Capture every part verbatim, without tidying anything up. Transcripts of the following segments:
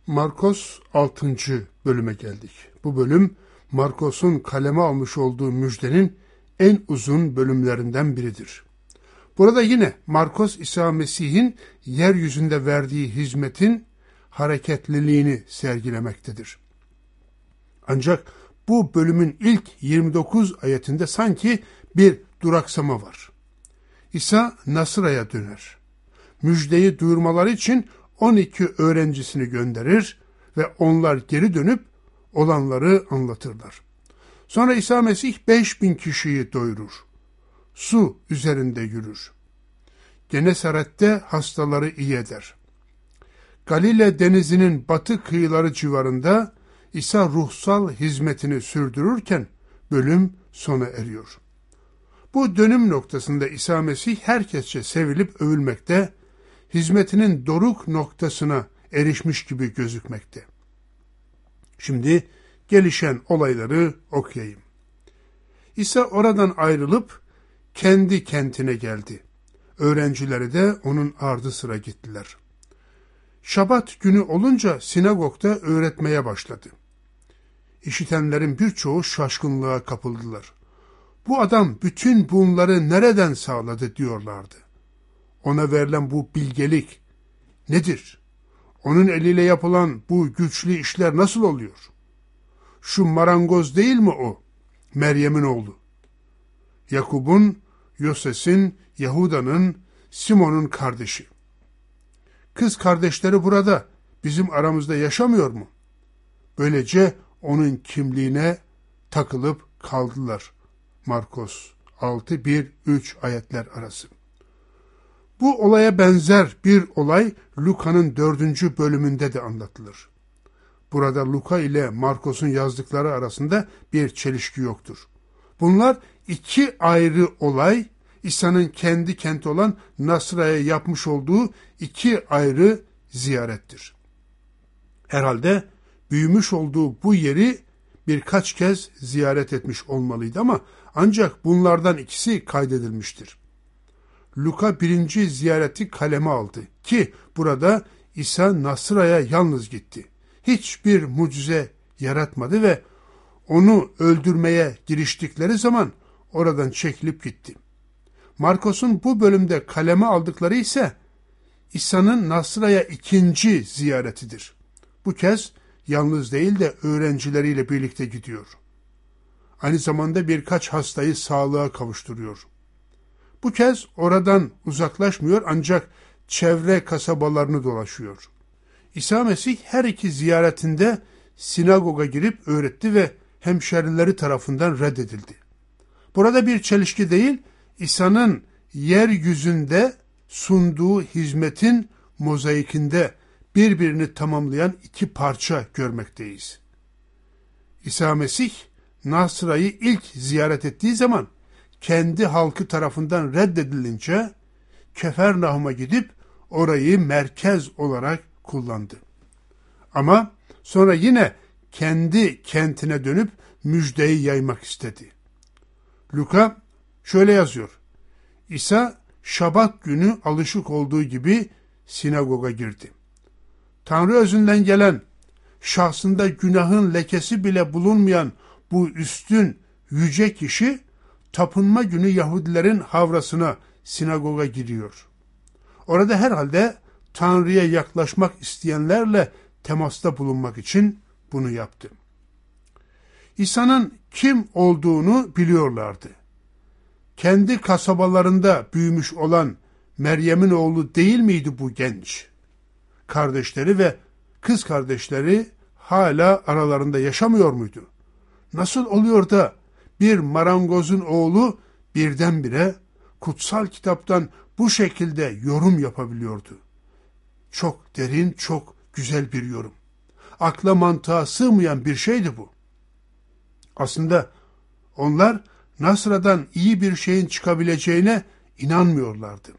Markos altıncı bölüme geldik. Bu bölüm Markos'un kaleme almış olduğu müjdenin en uzun bölümlerinden biridir. Burada yine Markos İsa Mesih'in yeryüzünde verdiği hizmetin hareketliliğini sergilemektedir. Ancak bu bölümün ilk yirmi dokuz ayetinde sanki bir duraksama var. İsa Nasıra'ya döner. Müjdeyi duyurmaları için on iki öğrencisini gönderir ve onlar geri dönüp olanları anlatırlar. Sonra İsa Mesih beş bin kişiyi doyurur. Su üzerinde yürür. Genesaret'te hastaları iyi eder. Galile denizinin batı kıyıları civarında İsa ruhsal hizmetini sürdürürken bölüm sona eriyor. Bu dönüm noktasında İsa Mesih herkesçe sevilip övülmekte, hizmetinin doruk noktasına erişmiş gibi gözükmekte. Şimdi gelişen olayları okuyayım. İsa oradan ayrılıp kendi kentine geldi. Öğrencileri de onun ardı sıra gittiler. Şabat günü olunca sinagogda öğretmeye başladı. İşitenlerin birçoğu şaşkınlığa kapıldılar. Bu adam bütün bunları nereden sağladı diyorlardı. Ona verilen bu bilgelik nedir? Onun eliyle yapılan bu güçlü işler nasıl oluyor? Şu marangoz değil mi o? Meryem'in oğlu. Yakub'un, Yoses'in, Yahuda'nın, Simon'un kardeşi. Kız kardeşleri burada, bizim aramızda yaşamıyor mu? Böylece onun kimliğine takılıp kaldılar. Markos altı bir üç ayetler arası. Bu olaya benzer bir olay Luka'nın dördüncü bölümünde de anlatılır. Burada Luka ile Markos'un yazdıkları arasında bir çelişki yoktur. Bunlar iki ayrı olay, İsa'nın kendi kenti olan Nasıra'ya yapmış olduğu iki ayrı ziyarettir. Herhalde büyümüş olduğu bu yeri birkaç kez ziyaret etmiş olmalıydı ama ancak bunlardan ikisi kaydedilmiştir. Luka birinci ziyareti kaleme aldı ki burada İsa Nasıra'ya yalnız gitti. Hiçbir mucize yaratmadı ve onu öldürmeye giriştikleri zaman oradan çekilip gitti. Markos'un bu bölümde kaleme aldıkları ise İsa'nın Nasıra'ya ikinci ziyaretidir. Bu kez yalnız değil de öğrencileriyle birlikte gidiyor. Aynı zamanda birkaç hastayı sağlığa kavuşturuyor. Bu kez oradan uzaklaşmıyor ancak çevre kasabalarını dolaşıyor. İsa Mesih her iki ziyaretinde sinagoga girip öğretti ve hemşerileri tarafından reddedildi. Burada bir çelişki değil, İsa'nın yeryüzünde sunduğu hizmetin mozaikinde birbirini tamamlayan iki parça görmekteyiz. İsa Mesih Nasıra'yı ilk ziyaret ettiği zaman kendi halkı tarafından reddedilince Kefernaum'a gidip orayı merkez olarak kullandı. Ama sonra yine kendi kentine dönüp müjdeyi yaymak istedi. Luka şöyle yazıyor. İsa Şabat günü alışık olduğu gibi sinagoga girdi. Tanrı özünden gelen, şahsında günahın lekesi bile bulunmayan bu üstün, yüce kişi tapınma günü Yahudilerin havrasına, sinagoga giriyor. Orada herhalde Tanrı'ya yaklaşmak isteyenlerle temasta bulunmak için bunu yaptı. İsa'nın kim olduğunu biliyorlardı. Kendi kasabalarında büyümüş olan Meryem'in oğlu değil miydi bu genç? Kardeşleri ve kız kardeşleri hala aralarında yaşamıyor muydu? Nasıl oluyor da bir marangozun oğlu birdenbire kutsal kitaptan bu şekilde yorum yapabiliyordu? Çok derin, çok güzel bir yorum. Akla mantığa sığmayan bir şeydi bu. Aslında onlar Nasra'dan iyi bir şeyin çıkabileceğine inanmıyorlardı.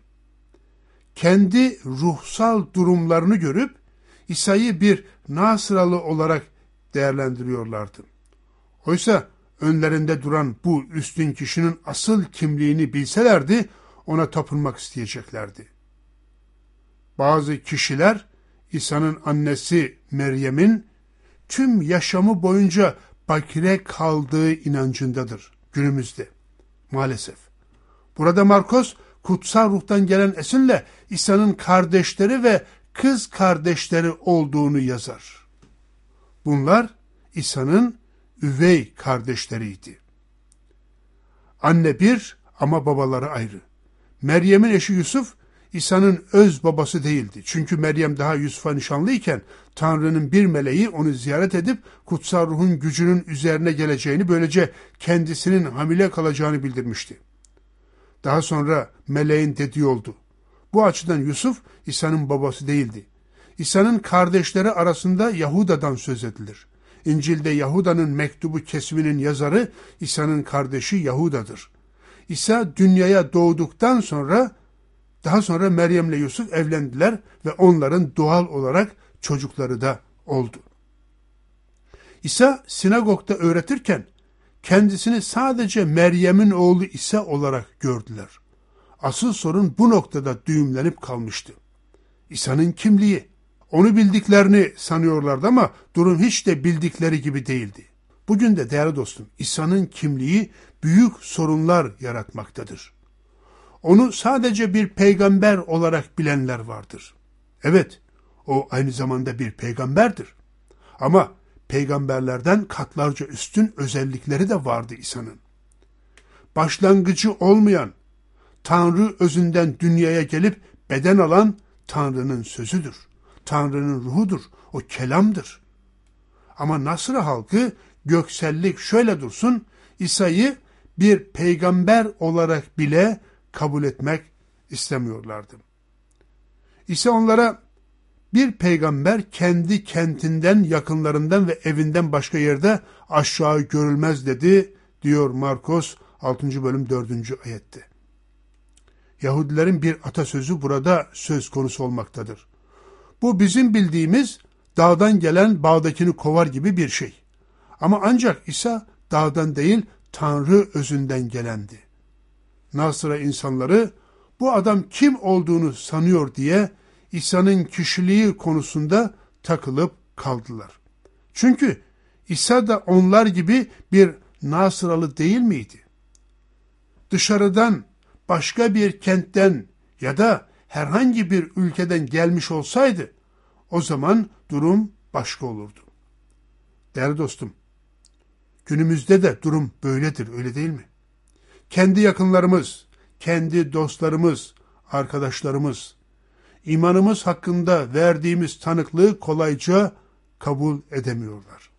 Kendi ruhsal durumlarını görüp İsa'yı bir Nasralı olarak değerlendiriyorlardı. Oysa önlerinde duran bu üstün kişinin asıl kimliğini bilselerdi ona tapınmak isteyeceklerdi. Bazı kişiler İsa'nın annesi Meryem'in tüm yaşamı boyunca bakire kaldığı inancındadır günümüzde. Maalesef. Burada Markos kutsal ruhtan gelen esinle İsa'nın kardeşleri ve kız kardeşleri olduğunu yazar. Bunlar İsa'nın üvey kardeşleriydi. Anne bir ama babaları ayrı. Meryem'in eşi Yusuf, İsa'nın öz babası değildi. Çünkü Meryem daha Yusuf'a nişanlıyken Tanrı'nın bir meleği onu ziyaret edip kutsal ruhun gücünün üzerine geleceğini, böylece kendisinin hamile kalacağını bildirmişti. Daha sonra meleğin dediği oldu. Bu açıdan Yusuf İsa'nın babası değildi. İsa'nın kardeşleri arasında Yahuda'dan söz edilir. İncil'de Yahuda'nın mektubu kesiminin yazarı İsa'nın kardeşi Yahuda'dır. İsa dünyaya doğduktan sonra daha sonra Meryem'le Yusuf evlendiler ve onların doğal olarak çocukları da oldu. İsa sinagogda öğretirken kendisini sadece Meryem'in oğlu İsa olarak gördüler. Asıl sorun bu noktada düğümlenip kalmıştı. İsa'nın kimliği. Onu bildiklerini sanıyorlardı ama durum hiç de bildikleri gibi değildi. Bugün de değerli dostum, İsa'nın kimliği büyük sorunlar yaratmaktadır. Onu sadece bir peygamber olarak bilenler vardır. Evet, o aynı zamanda bir peygamberdir. Ama peygamberlerden katlarca üstün özellikleri de vardı İsa'nın. Başlangıcı olmayan, Tanrı özünden dünyaya gelip beden alan Tanrı'nın sözüdür. Tanrı'nın ruhudur. O kelamdır. Ama Nasra halkı göksellik şöyle dursun, İsa'yı bir peygamber olarak bile kabul etmek istemiyorlardı. İsa onlara bir peygamber kendi kentinden, yakınlarından ve evinden başka yerde aşağı görülmez dedi, diyor Markos altıncı bölüm dördüncü ayette. Yahudilerin bir atasözü burada söz konusu olmaktadır. Bu bizim bildiğimiz dağdan gelen bağdakini kovar gibi bir şey. Ama ancak İsa dağdan değil Tanrı özünden gelendi. Nasra insanları bu adam kim olduğunu sanıyor diye İsa'nın kişiliği konusunda takılıp kaldılar. Çünkü İsa da onlar gibi bir Nasralı değil miydi? Dışarıdan, başka bir kentten ya da herhangi bir ülkeden gelmiş olsaydı o zaman durum başka olurdu. Değerli dostum, günümüzde de durum böyledir, öyle değil mi? Kendi yakınlarımız, kendi dostlarımız, arkadaşlarımız, imanımız hakkında verdiğimiz tanıklığı kolayca kabul edemiyorlar.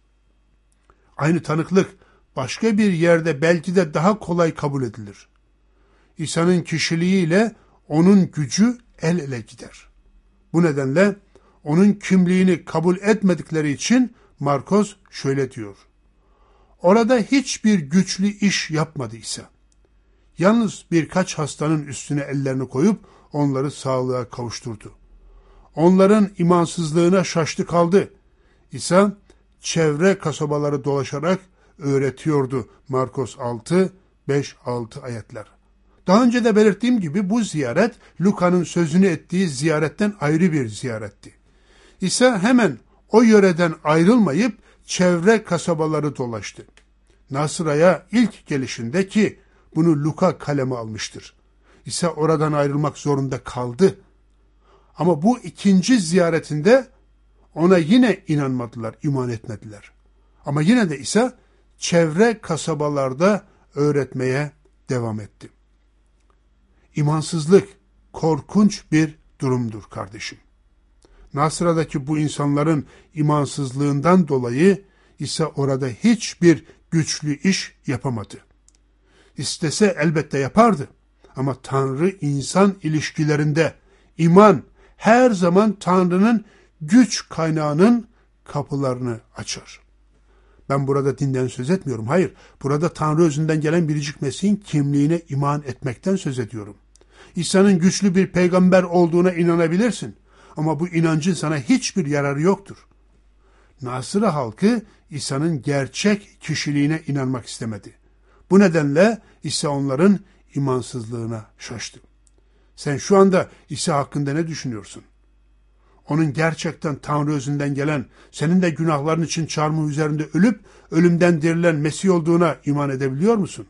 Aynı tanıklık başka bir yerde belki de daha kolay kabul edilir. İsa'nın kişiliğiyle onun gücü el ele gider. Bu nedenle onun kimliğini kabul etmedikleri için Markos şöyle diyor. Orada hiçbir güçlü iş yapmadı İsa. Yalnız birkaç hastanın üstüne ellerini koyup onları sağlığa kavuşturdu. Onların imansızlığına şaştı kaldı. İsa çevre kasabaları dolaşarak öğretiyordu. Markos altı, beş altı ayetler. Daha önce de belirttiğim gibi bu ziyaret Luka'nın sözünü ettiği ziyaretten ayrı bir ziyaretti. İsa hemen o yöreden ayrılmayıp çevre kasabaları dolaştı. Nasra'ya ilk gelişinde ki bunu Luka kaleme almıştır. İsa oradan ayrılmak zorunda kaldı. Ama bu ikinci ziyaretinde ona yine inanmadılar, iman etmediler. Ama yine de İsa çevre kasabalarda öğretmeye devam etti. İmansızlık korkunç bir durumdur kardeşim. Nasra'daki bu insanların imansızlığından dolayı İsa orada hiçbir güçlü iş yapamadı. İstese elbette yapardı. Ama Tanrı-insan ilişkilerinde iman her zaman Tanrı'nın güç kaynağının kapılarını açar. Ben burada dinden söz etmiyorum. Hayır, burada Tanrı özünden gelen biricik Mesih'in kimliğine iman etmekten söz ediyorum. İsa'nın güçlü bir peygamber olduğuna inanabilirsin. Ama bu inancın sana hiçbir yararı yoktur. Nasıra halkı İsa'nın gerçek kişiliğine inanmak istemedi. Bu nedenle İsa onların imansızlığına şaştı. Sen şu anda İsa hakkında ne düşünüyorsun? onun gerçekten Tanrı özünden gelen, senin de günahların için çarmıh üzerinde ölüp ölümden dirilen Mesih olduğuna iman edebiliyor musun?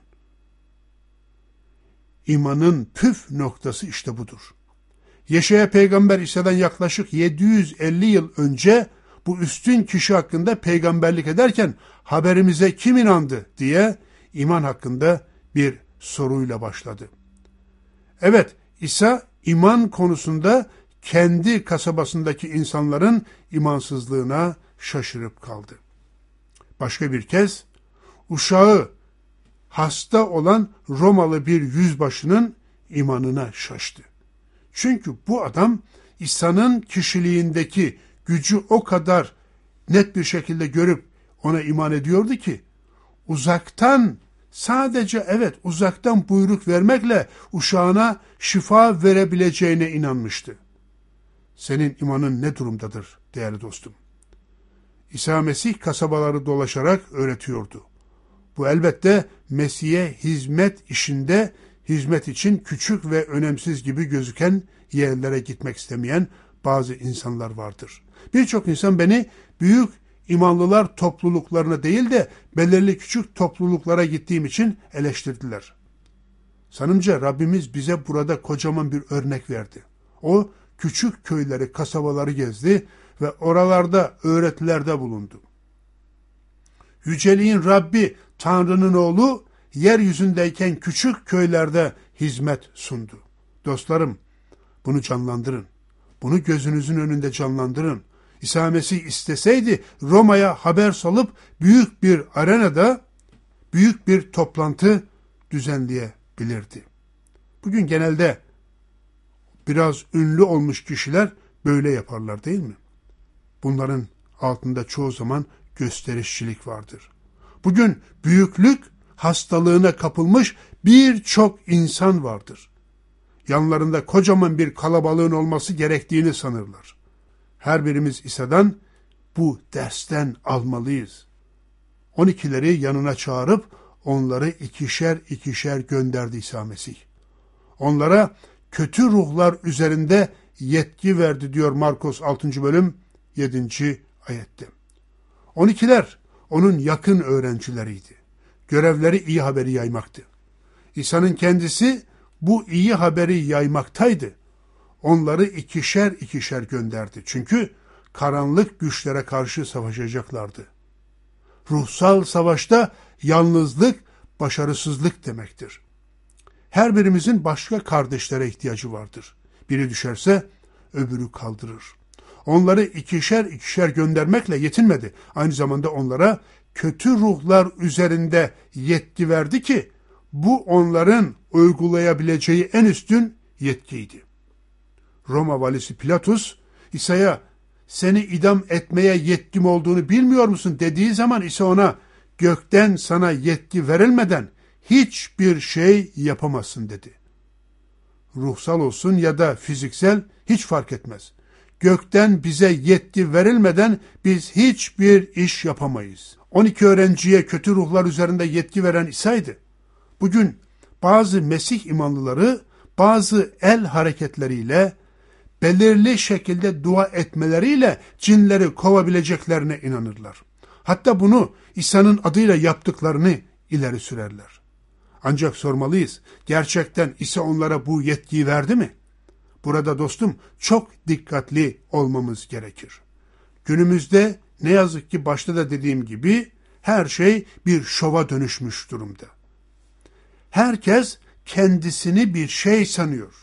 İmanın püf noktası işte budur. Yeşaya peygamber İsa'dan yaklaşık yedi yüz elli yıl önce bu üstün kişi hakkında peygamberlik ederken haberimize kim inandı diye iman hakkında bir soruyla başladı. Evet, İsa iman konusunda kendi kasabasındaki insanların imansızlığına şaşırıp kaldı. Başka bir kez uşağı hasta olan Romalı bir yüzbaşının imanına şaştı. Çünkü bu adam İsa'nın kişiliğindeki gücü o kadar net bir şekilde görüp ona iman ediyordu ki uzaktan, sadece evet uzaktan buyruk vermekle uşağına şifa verebileceğine inanmıştı. Senin imanın ne durumdadır değerli dostum? İsa Mesih kasabaları dolaşarak öğretiyordu. Bu elbette Mesih'e hizmet işinde, hizmet için küçük ve önemsiz gibi gözüken yerlere gitmek istemeyen bazı insanlar vardır. Birçok insan beni büyük imanlılar topluluklarına değil de belirli küçük topluluklara gittiğim için eleştirdiler. Sanımca Rabbimiz bize burada kocaman bir örnek verdi. O küçük köyleri, kasabaları gezdi ve oralarda öğretilerde bulundu. Yüceliğin Rabbi, Tanrı'nın oğlu, yeryüzündeyken küçük köylerde hizmet sundu. Dostlarım, bunu canlandırın. Bunu gözünüzün önünde canlandırın. İsa Mesih isteseydi Roma'ya haber salıp büyük bir arenada büyük bir toplantı düzenleyebilirdi. Bugün genelde biraz ünlü olmuş kişiler böyle yaparlar değil mi? Bunların altında çoğu zaman gösterişçilik vardır. Bugün büyüklük hastalığına kapılmış birçok insan vardır. Yanlarında kocaman bir kalabalığın olması gerektiğini sanırlar. Her birimiz İsa'dan bu dersten almalıyız. on ikileri yanına çağırıp onları ikişer ikişer gönderdi İsa Mesih. Onlara kötü ruhlar üzerinde yetki verdi diyor Markos altıncı bölüm yedinci ayette. on ikiler onun yakın öğrencileriydi. Görevleri iyi haberi yaymaktı. İsa'nın kendisi bu iyi haberi yaymaktaydı. Onları ikişer ikişer gönderdi. Çünkü karanlık güçlere karşı savaşacaklardı. Ruhsal savaşta yalnızlık, başarısızlık demektir. Her birimizin başka kardeşlere ihtiyacı vardır. Biri düşerse öbürü kaldırır. Onları ikişer ikişer göndermekle yetinmedi. Aynı zamanda onlara kötü ruhlar üzerinde yetki verdi ki bu onların uygulayabileceği en üstün yetkiydi. Roma valisi Pilatus İsa'ya seni idam etmeye yetkim olduğunu bilmiyor musun dediği zaman İsa ona gökten sana yetki verilmeden hiçbir şey yapamazsın dedi. Ruhsal olsun ya da fiziksel hiç fark etmez. Gökten bize yetki verilmeden biz hiçbir iş yapamayız. on iki öğrenciye kötü ruhlar üzerinde yetki veren İsa'ydı. Bugün bazı Mesih imanlıları bazı el hareketleriyle, belirli şekilde dua etmeleriyle cinleri kovabileceklerine inanırlar. Hatta bunu İsa'nın adıyla yaptıklarını ileri sürerler. Ancak sormalıyız, gerçekten İsa onlara bu yetkiyi verdi mi? Burada dostum çok dikkatli olmamız gerekir. Günümüzde ne yazık ki başta da dediğim gibi her şey bir şova dönüşmüş durumda. Herkes kendisini bir şey sanıyor.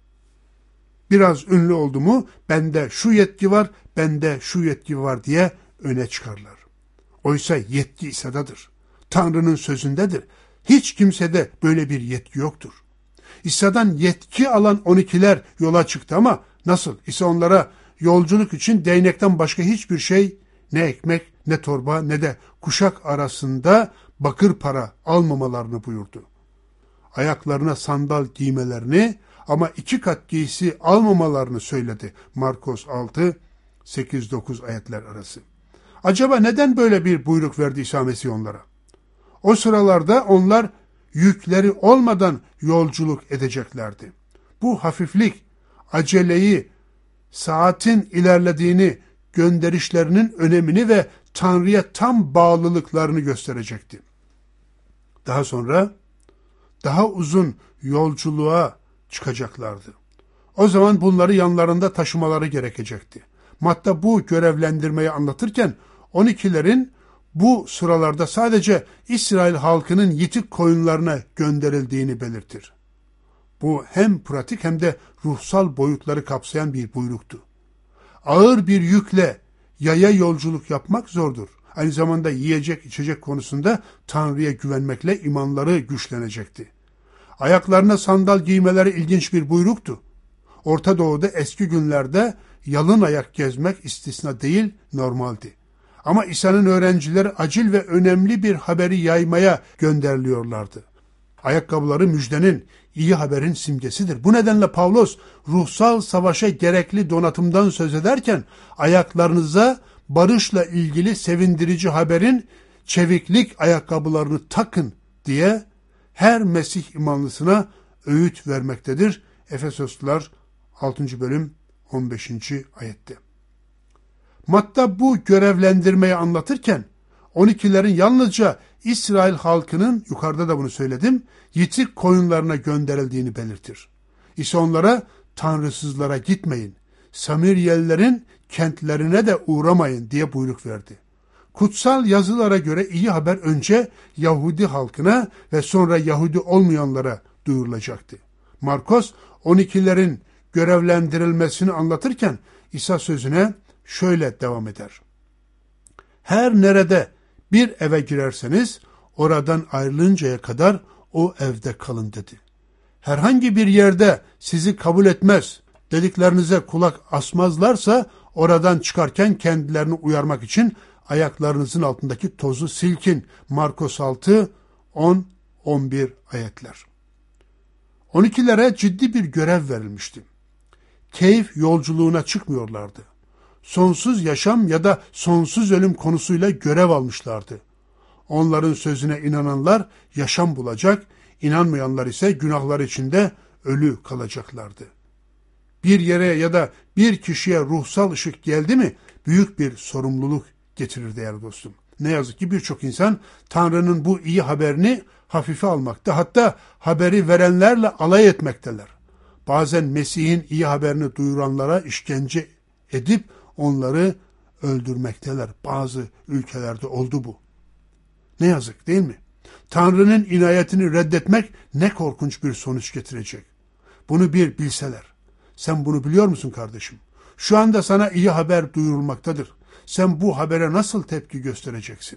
Biraz ünlü oldu mu bende şu yetki var, bende şu yetki var diye öne çıkarlar. Oysa yetki İsa'dadır. Tanrı'nın sözündedir. Hiç kimsede böyle bir yetki yoktur. İsa'dan yetki alan on ikiler yola çıktı ama nasıl? İsa onlara yolculuk için değnekten başka hiçbir şey, ne ekmek, ne torba, ne de kuşak arasında bakır para almamalarını buyurdu. Ayaklarına sandal giymelerini ama iki kat giysi almamalarını söyledi. Markos altı, sekiz dokuz ayetler arası. Acaba neden böyle bir buyruk verdi İsa Mesih onlara? O sıralarda onlar yükleri olmadan yolculuk edeceklerdi. Bu hafiflik, aceleyi saatin ilerlediğini, gönderişlerinin önemini ve Tanrı'ya tam bağlılıklarını gösterecekti. Daha sonra daha uzun yolculuğa çıkacaklardı. O zaman bunları yanlarında taşımaları gerekecekti. Matta bu görevlendirmeyi anlatırken on ikilerin bu sıralarda sadece İsrail halkının yitik koyunlarına gönderildiğini belirtir. Bu hem pratik hem de ruhsal boyutları kapsayan bir buyruktu. Ağır bir yükle yaya yolculuk yapmak zordur. Aynı zamanda yiyecek içecek konusunda Tanrı'ya güvenmekle imanları güçlenecekti. Ayaklarına sandal giymeleri ilginç bir buyruktu. Orta Doğu'da eski günlerde yalın ayak gezmek istisna değil, normaldi. Ama İsa'nın öğrencileri acil ve önemli bir haberi yaymaya gönderiliyorlardı. Ayakkabıları müjdenin, iyi haberin simgesidir. Bu nedenle Pavlos ruhsal savaşa gerekli donatımdan söz ederken ayaklarınıza barışla ilgili sevindirici haberin çeviklik ayakkabılarını takın diye her Mesih imanlısına öğüt vermektedir. Efesoslular altıncı bölüm on beşinci ayette. Matta bu görevlendirmeyi anlatırken on ikilerin yalnızca İsrail halkının, yukarıda da bunu söyledim, yitik koyunlarına gönderildiğini belirtir. İsa onlara tanrısızlara gitmeyin, Samiryelilerin kentlerine de uğramayın diye buyruk verdi. Kutsal yazılara göre iyi haber önce Yahudi halkına ve sonra Yahudi olmayanlara duyurulacaktı. Markos on ikilerin görevlendirilmesini anlatırken İsa sözüne şöyle devam eder. Her nerede bir eve girerseniz oradan ayrılıncaya kadar o evde kalın dedi. Herhangi bir yerde sizi kabul etmez, dediklerinize kulak asmazlarsa oradan çıkarken kendilerini uyarmak için ayaklarınızın altındaki tozu silkin. Markos altı, on, on bir ayetler. on ikilere ciddi bir görev verilmişti. Keyif yolculuğuna çıkmıyorlardı. Sonsuz yaşam ya da sonsuz ölüm konusuyla görev almışlardı. Onların sözüne inananlar yaşam bulacak, inanmayanlar ise günahlar içinde ölü kalacaklardı. Bir yere ya da bir kişiye ruhsal ışık geldi mi büyük bir sorumluluk getirir değerli dostum. Ne yazık ki birçok insan Tanrı'nın bu iyi haberini hafife almakta, hatta haberi verenlerle alay etmekteler. Bazen Mesih'in iyi haberini duyuranlara işkence edip onları öldürmekteler. Bazı ülkelerde oldu bu. Ne yazık değil mi? Tanrı'nın inayetini reddetmek ne korkunç bir sonuç getirecek. Bunu bir bilseler. Sen bunu biliyor musun kardeşim? Şu anda sana iyi haber duyurulmaktadır. Sen bu habere nasıl tepki göstereceksin?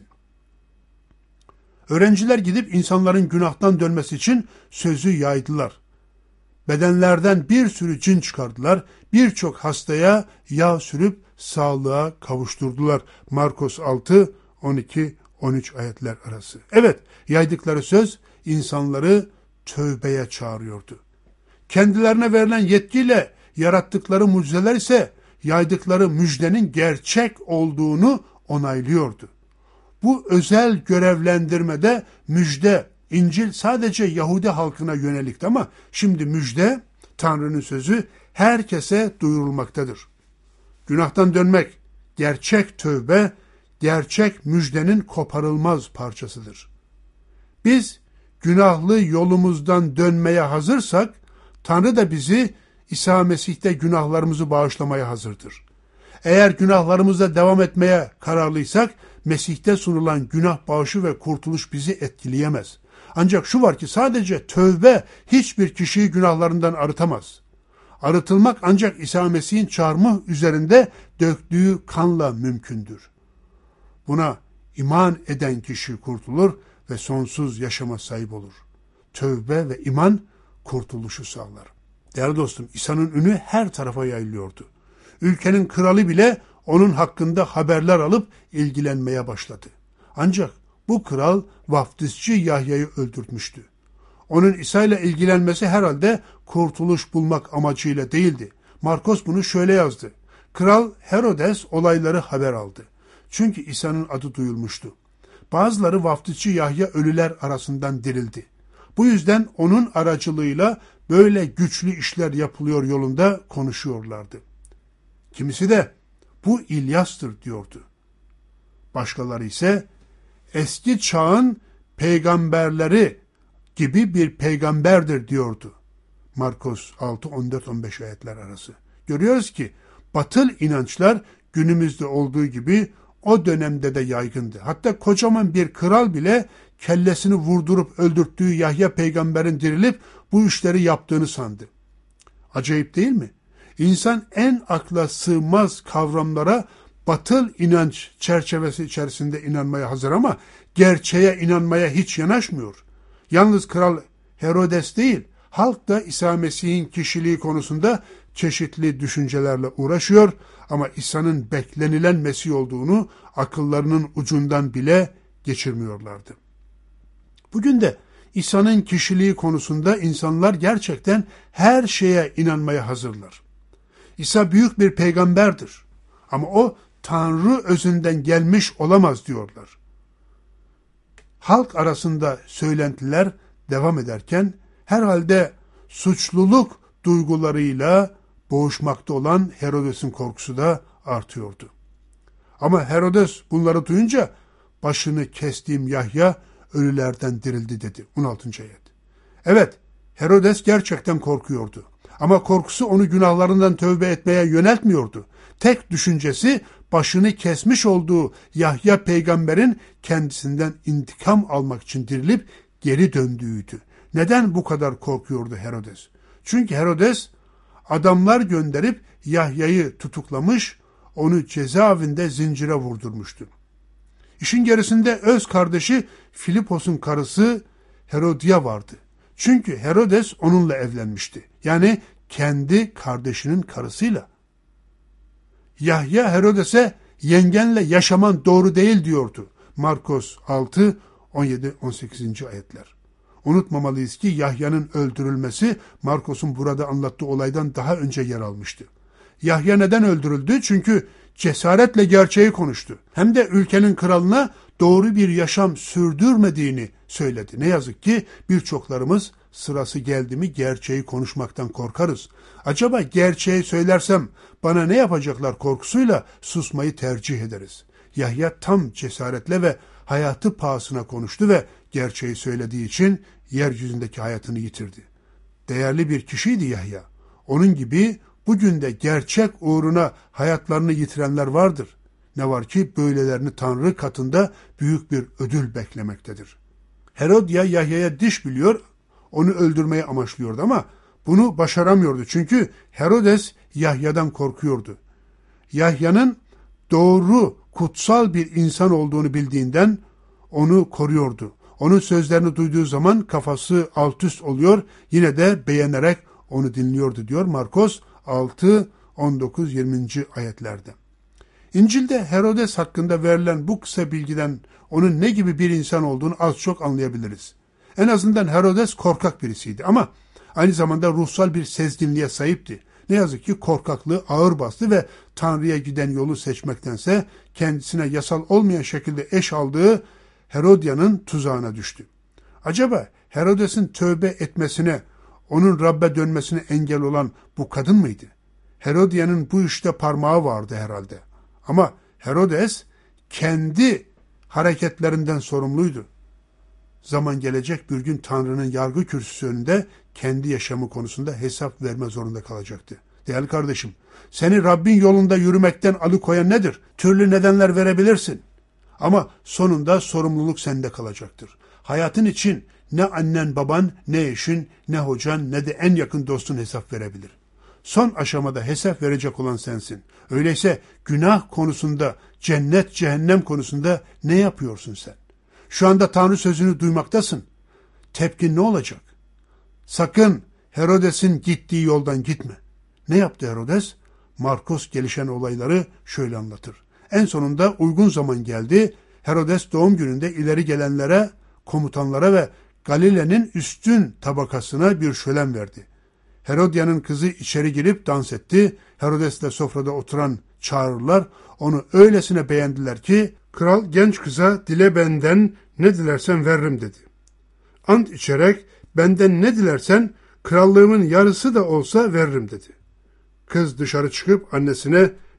Öğrenciler gidip insanların günahtan dönmesi için sözü yaydılar. Bedenlerden bir sürü cin çıkardılar. Birçok hastaya yağ sürüp sağlığa kavuşturdular. Markos altı, on iki, on üç ayetler arası. Evet, yaydıkları söz insanları tövbeye çağırıyordu. Kendilerine verilen yetkiyle yarattıkları mucizeler ise yaydıkları müjdenin gerçek olduğunu onaylıyordu. Bu özel görevlendirmede müjde, İncil sadece Yahudi halkına yönelikti ama şimdi müjde, Tanrı'nın sözü herkese duyurulmaktadır. Günahtan dönmek, gerçek tövbe, gerçek müjdenin koparılmaz parçasıdır. Biz günahlı yolumuzdan dönmeye hazırsak, Tanrı da bizi İsa Mesih'te günahlarımızı bağışlamaya hazırdır. Eğer günahlarımızda devam etmeye kararlıysak, Mesih'te sunulan günah bağışı ve kurtuluş bizi etkileyemez. Ancak şu var ki sadece tövbe hiçbir kişiyi günahlarından arıtamaz. Arıtılmak ancak İsa Mesih'in çarmıh üzerinde döktüğü kanla mümkündür. Buna iman eden kişi kurtulur ve sonsuz yaşama sahip olur. Tövbe ve iman kurtuluşu sağlar. Değerli dostum, İsa'nın ünü her tarafa yayılıyordu. Ülkenin kralı bile onun hakkında haberler alıp ilgilenmeye başladı. Ancak bu kral vaftizci Yahya'yı öldürtmüştü. Onun İsa ile ilgilenmesi herhalde kurtuluş bulmak amacıyla değildi. Markos bunu şöyle yazdı. Kral Herodes olayları haber aldı. Çünkü İsa'nın adı duyulmuştu. Bazıları vaftizci Yahya ölüler arasından dirildi. Bu yüzden onun aracılığıyla böyle güçlü işler yapılıyor yolunda konuşuyorlardı. Kimisi de bu İlyas'tır diyordu. Başkaları ise eski çağın peygamberleri gibi bir peygamberdir diyordu. Markos altı on dört on beş ayetler arası. Görüyoruz ki batıl inançlar günümüzde olduğu gibi o dönemde de yaygındı. Hatta kocaman bir kral bile kellesini vurdurup öldürttüğü Yahya peygamberin dirilip bu işleri yaptığını sandı. Acayip değil mi? İnsan en akla sığmaz kavramlara batıl inanç çerçevesi içerisinde inanmaya hazır ama gerçeğe inanmaya hiç yanaşmıyor. Yalnız Kral Herodes değil, halk da İsa Mesih'in kişiliği konusunda çeşitli düşüncelerle uğraşıyor ama İsa'nın beklenilen Mesih olduğunu akıllarının ucundan bile geçirmiyorlardı. Bugün de İsa'nın kişiliği konusunda insanlar gerçekten her şeye inanmaya hazırlar. İsa büyük bir peygamberdir ama o Tanrı özünden gelmiş olamaz diyorlar. Halk arasında söylentiler devam ederken herhalde suçluluk duygularıyla boğuşmakta olan Herodes'in korkusu da artıyordu. Ama Herodes bunları duyunca başını kestiğim Yahya ölülerden dirildi dedi. on altıncı ayet. Evet, Herodes gerçekten korkuyordu. Ama korkusu onu günahlarından tövbe etmeye yöneltmiyordu. Tek düşüncesi başını kesmiş olduğu Yahya peygamberin kendisinden intikam almak için dirilip geri döndüğüydü. Neden bu kadar korkuyordu Herodes? Çünkü Herodes adamlar gönderip Yahya'yı tutuklamış, onu cezaevinde zincire vurdurmuştu. İşin gerisinde öz kardeşi Filipos'un karısı Herodia vardı. Çünkü Herodes onunla evlenmişti. Yani kendi kardeşinin karısıyla. Yahya Herodes'e yengenle yaşaman doğru değil diyordu. Markos altı on yedi on sekizinci ayetler. Unutmamalıyız ki Yahya'nın öldürülmesi Markos'un burada anlattığı olaydan daha önce yer almıştı. Yahya neden öldürüldü? Çünkü cesaretle gerçeği konuştu. Hem de ülkenin kralına doğru bir yaşam sürdürmediğini söyledi. Ne yazık ki birçoklarımız sırası geldi mi gerçeği konuşmaktan korkarız. Acaba gerçeği söylersem bana ne yapacaklar korkusuyla susmayı tercih ederiz. Yahya tam cesaretle ve hayatı pahasına konuştu ve gerçeği söylediği için yeryüzündeki hayatını yitirdi. Değerli bir kişiydi Yahya. Onun gibi bugün de gerçek uğruna hayatlarını yitirenler vardır. Ne var ki böylelerini Tanrı katında büyük bir ödül beklemektedir. Herodia Yahya'ya diş biliyor, onu öldürmeyi amaçlıyordu ama bunu başaramıyordu. Çünkü Herodes Yahya'dan korkuyordu. Yahya'nın doğru, kutsal bir insan olduğunu bildiğinden onu koruyordu. Onun sözlerini duyduğu zaman kafası alt üst oluyor, yine de beğenerek onu dinliyordu diyor Markos altı on dokuz yirminci ayetlerde. İncil'de Herodes hakkında verilen bu kısa bilgiden onun ne gibi bir insan olduğunu az çok anlayabiliriz. En azından Herodes korkak birisiydi ama aynı zamanda ruhsal bir sezginliğe sahipti. Ne yazık ki korkaklığı ağır bastı ve Tanrı'ya giden yolu seçmektense kendisine yasal olmayan şekilde eş aldığı Herodia'nın tuzağına düştü. Acaba Herodes'in tövbe etmesine, onun Rab'be dönmesine engel olan bu kadın mıydı? Herodia'nın bu işte parmağı vardı herhalde. Ama Herodes kendi hareketlerinden sorumluydu. Zaman gelecek bir gün Tanrı'nın yargı kürsüsü önünde kendi yaşamı konusunda hesap verme zorunda kalacaktı. Değerli kardeşim, seni Rabbin yolunda yürümekten alıkoyan nedir? Türlü nedenler verebilirsin. Ama sonunda sorumluluk sende kalacaktır. Hayatın için ne annen baban, ne eşin, ne hocan, ne de en yakın dostun hesap verebilir. Son aşamada hesap verecek olan sensin. Öyleyse günah konusunda, cennet, cehennem konusunda ne yapıyorsun sen? Şu anda Tanrı sözünü duymaktasın. Tepkin ne olacak? Sakın Herodes'in gittiği yoldan gitme. Ne yaptı Herodes? Markos gelişen olayları şöyle anlatır. En sonunda uygun zaman geldi. Herodes doğum gününde ileri gelenlere, komutanlara ve Galile'nin üstün tabakasına bir şölen verdi. Herodia'nın kızı içeri girip dans etti. Herodes'le sofrada oturan çağırırlar. Onu öylesine beğendiler ki kral genç kıza dile benden ne dilersen veririm dedi. Ant içerek benden ne dilersen krallığımın yarısı da olsa veririm dedi. Kız dışarı çıkıp annesine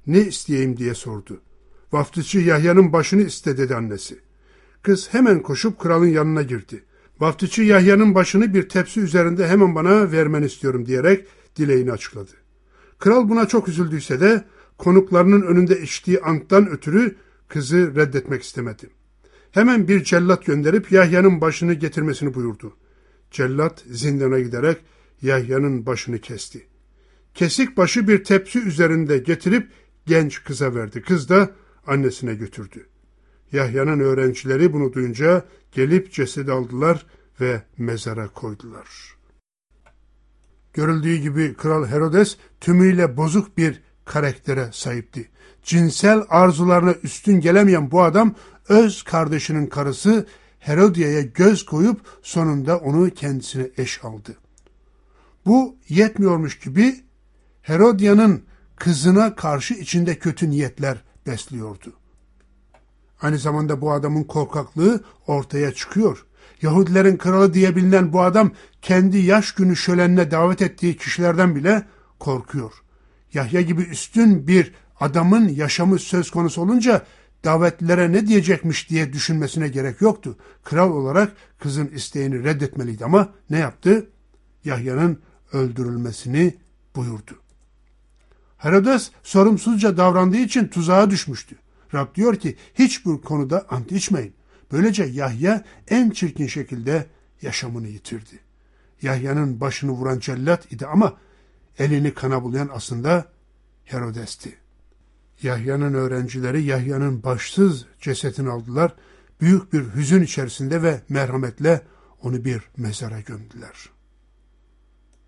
Ne isteyeyim diye sordu. Vaftizçi Yahya'nın başını iste dedi annesi. Kız hemen koşup kralın yanına girdi. Vaftizçi Yahya'nın başını bir tepsi üzerinde hemen bana vermeni istiyorum diyerek dileğini açıkladı. Kral buna çok üzüldüyse de konuklarının önünde içtiği anttan ötürü kızı reddetmek istemedi. Hemen bir cellat gönderip Yahya'nın başını getirmesini buyurdu. Cellat zindana giderek Yahya'nın başını kesti. Kesik başı bir tepsi üzerinde getirip genç kıza verdi. Kız da annesine götürdü. Yahya'nın öğrencileri bunu duyunca gelip cesedi aldılar ve mezara koydular. Görüldüğü gibi Kral Herodes tümüyle bozuk bir karaktere sahipti. Cinsel arzularına üstün gelemeyen bu adam öz kardeşinin karısı Herodia'ya göz koyup sonunda onu kendisine eş aldı. Bu yetmiyormuş gibi Herodia'nın kızına karşı içinde kötü niyetler besliyordu. Aynı zamanda bu adamın korkaklığı ortaya çıkıyor. Yahudilerin kralı diye bilinen bu adam kendi yaş günü şölenine davet ettiği kişilerden bile korkuyor. Yahya gibi üstün bir adamın yaşamı söz konusu olunca davetlilere ne diyecekmiş diye düşünmesine gerek yoktu. Kral olarak kızın isteğini reddetmeliydi ama ne yaptı? Yahya'nın öldürülmesini buyurdu. Herodes sorumsuzca davrandığı için tuzağa düşmüştü. Rab diyor ki hiçbir konuda ant içmeyin. Böylece Yahya en çirkin şekilde yaşamını yitirdi. Yahya'nın başını vuran cellat idi ama elini kana bulayan aslında Herodes'ti. Yahya'nın öğrencileri Yahya'nın başsız cesetini aldılar. Büyük bir hüzün içerisinde ve merhametle onu bir mezara gömdüler.